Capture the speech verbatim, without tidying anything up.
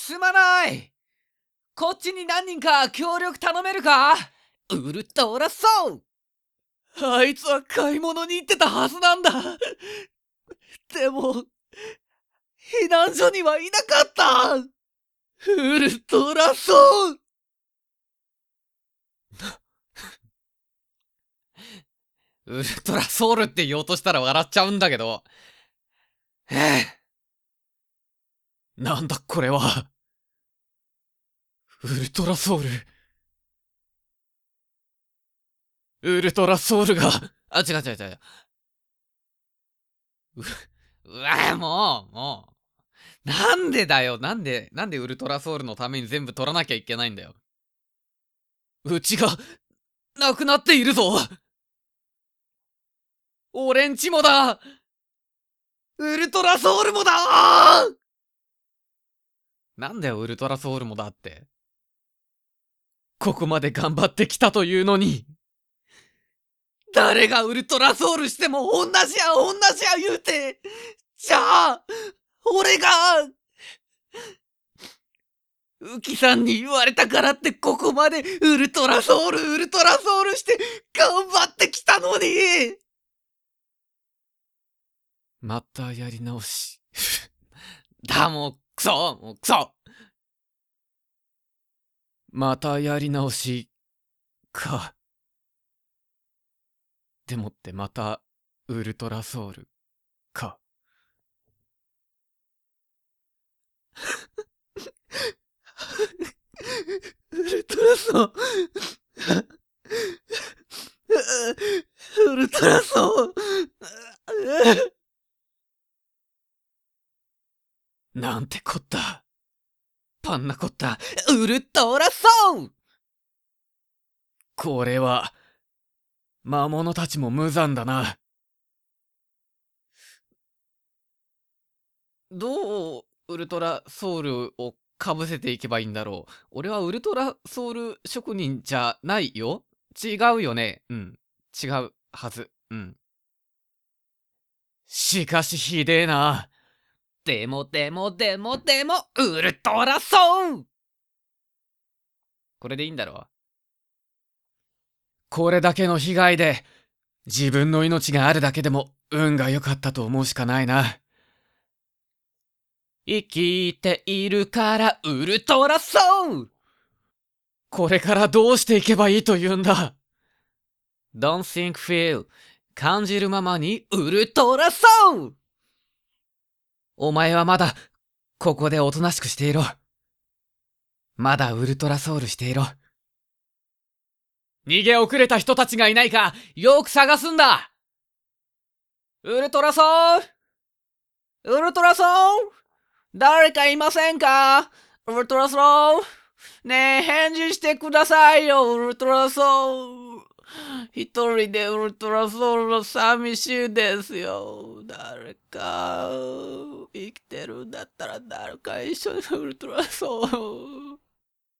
すまない。こっちに何人か協力頼めるか？ウルトラソウル。あいつは買い物に行ってたはずなんだ。でも避難所にはいなかった。ウルトラソウル。ウルトラソウルって言おうとしたら笑っちゃうんだけど。へえ。なんだこれは。ウルトラソウル。ウルトラソウルが。あ、違う違う違う。う、うわ、もう、もう。なんでだよ。なんで、なんでウルトラソウルのために全部取らなきゃいけないんだよ。うちが、なくなっているぞ。俺んちもだ。ウルトラソウルもだ。なんだよ、ウルトラソウルもだって。ここまで頑張ってきたというのに。誰がウルトラソウルしても同じや同じや言うて。じゃあ、俺が、ウキさんに言われたからってここまでウルトラソウルウルトラソウルして頑張ってきたのに。またやり直し。だ、もうクソもうクソ。またやり直しか。でもってまたウルトラソウルか。ウルトラソウウルトラソウなんてこった。パンナコッタウルトラソウ。これは魔物たちも無残だな。どうウルトラソウルをかぶせていけばいいんだろう。俺はウルトラソウル職人じゃないよ。違うよね。うん。違うはず。うん。しかしひでえな。でもでもでもでもウルトラソウル。これでいいんだろう。これだけの被害で自分の命があるだけでも運が良かったと思うしかないな。生きているからウルトラソウル。これからどうしていけばいいと言うんだ。Don't think feel 感じるままにウルトラソウル。お前はまだここでおとなしくしていろ。まだウルトラソウルしていろ。逃げ遅れた人たちがいないかよく探すんだ。ウルトラソウル、ウルトラソウル、誰かいませんか？ウルトラソウル、ねえ返事してくださいよ。ウルトラソウル、一人でウルトラソウルの寂しいですよ。誰か生きてるんだったら誰か一緒にウルトラソウル